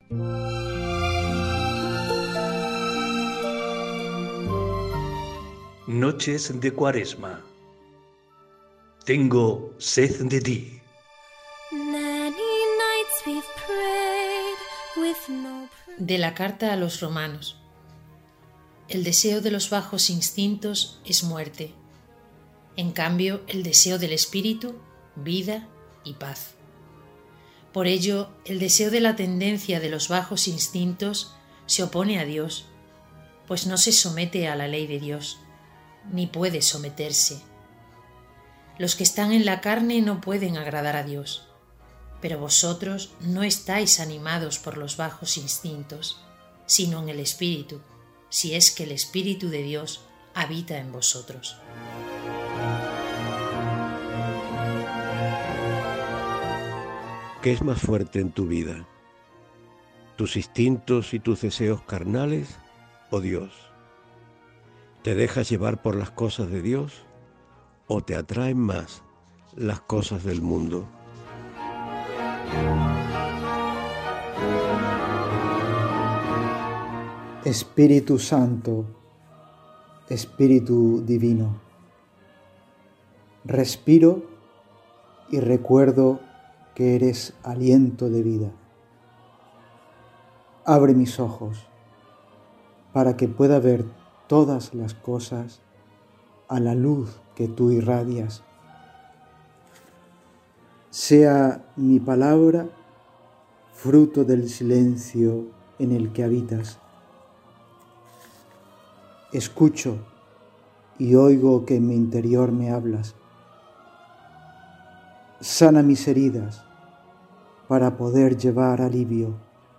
Noches de Cuaresma. Tengo sed de ti. De la carta a los romanos. El deseo de los bajos instintos es muerte. En cambio, el deseo del espíritu, vida y paz. Por ello, el deseo de la tendencia de los bajos instintos se opone a Dios, pues no se somete a la ley de Dios, ni puede someterse. Los que están en la carne no pueden agradar a Dios, pero vosotros no estáis animados por los bajos instintos, sino en el Espíritu, si es que el Espíritu de Dios habita en vosotros. ¿Qué es más fuerte en tu vida? ¿Tus instintos y tus deseos carnales o Dios? ¿Te dejas llevar por las cosas de Dios o te atraen más las cosas del mundo? Espíritu Santo, Espíritu Divino, respiro y recuerdo que eres aliento de vida. Abre mis ojos para que pueda ver todas las cosas a la luz que tú irradias. Sea mi palabra fruto del silencio en el que habitas. Escucho y oigo que en mi interior me hablas. Sana mis heridas para poder llevar alivio.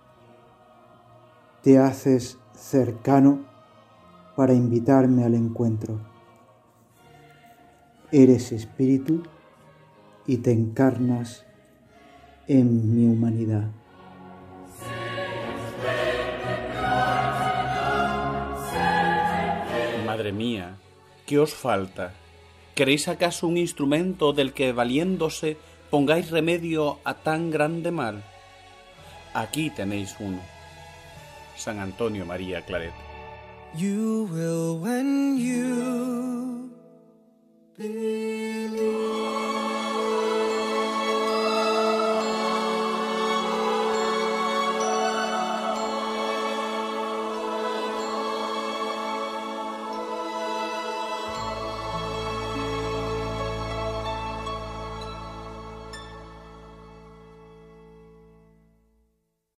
Te haces cercano para invitarme al encuentro. Eres espíritu y te encarnas en mi humanidad. Madre mía, ¿qué os falta? ¿Queréis acaso un instrumento del que valiéndose pongáis remedio a tan grande mal? Aquí tenéis uno. San Antonio María Claret. You will when you belong.